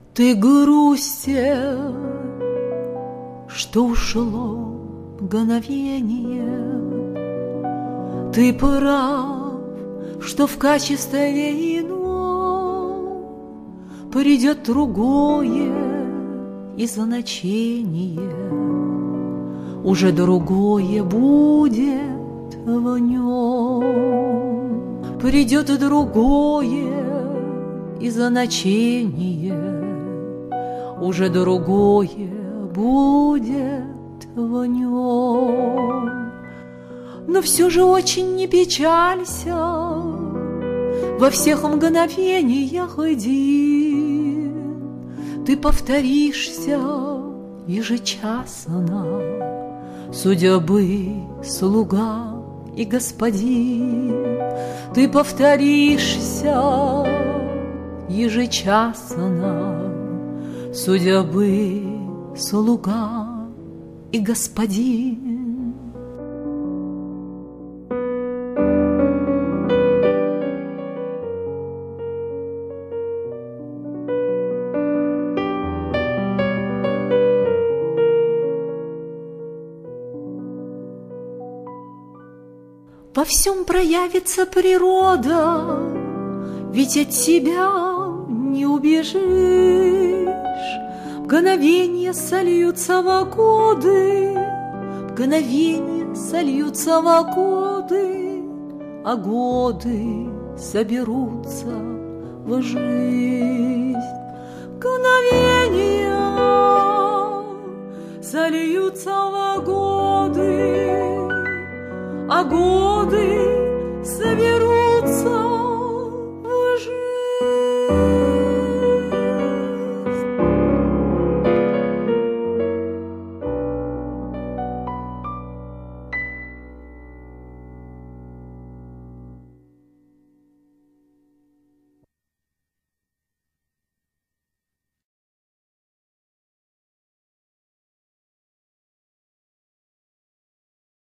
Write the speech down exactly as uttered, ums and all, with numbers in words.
Ты грустен, что ушло мгновение. Ты прав, что в качестве ином придет другое и значение. Уже другое будет в нем. Придет другое и значение. Уже другое будет в нем. Но все же очень не печалься, во всех мгновениях один ты повторишься ежечасно, судьбы слуга и господин. Ты повторишься ежечасно, судьбы слуга и господин. Во всем проявится природа, ведь от тебя не убежишь. Мгновенья сольются в годы, мгновенья сольются в годы, а годы соберутся в жизнь. Мгновенья сольются в годы, а годы